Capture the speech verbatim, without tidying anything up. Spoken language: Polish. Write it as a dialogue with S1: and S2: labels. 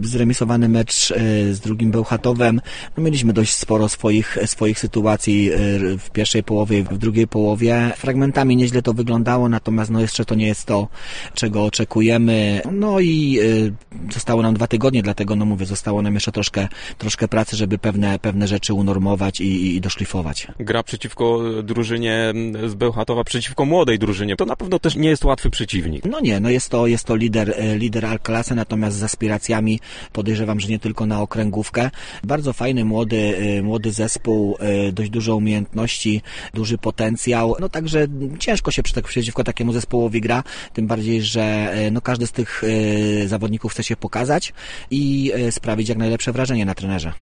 S1: zremisowany mecz z drugim Bełchatowem. No, mieliśmy dość sporo swoich, swoich sytuacji w pierwszej połowie, w drugiej połowie. Fragmentami nieźle to wyglądało, natomiast no jeszcze to nie jest to, czego oczekujemy. No i zostało nam dwa tygodnie, dlatego no mówię, zostało nam jeszcze troszkę, troszkę pracy, żeby pewne, pewne rzeczy unormować i, i doszlifować.
S2: Gra przeciwko drużynie z Bełchatowa, przeciwko młodej drużynie, to na pewno też nie jest łatwy przeciwnik.
S1: No nie, no jest to, jest to lider, lider A-klasy, natomiast z aspiracjami podejrzewam, że nie tylko na okręgówkę. Bardzo fajny, młody, młody zespół, dość dużo umiejętności, duży potencjał, no także ciężko się przeciwko takiemu zespołowi gra, tym bardziej, że no każdy z tych zawodników chce się pokazać i sprawić jak najlepsze wrażenie na trenerze.